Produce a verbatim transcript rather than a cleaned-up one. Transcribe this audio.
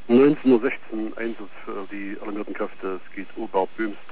neunzehn Uhr sechzehn Einsatz für die alarmierten Kräfte. Es geht Oberböhmsdorf.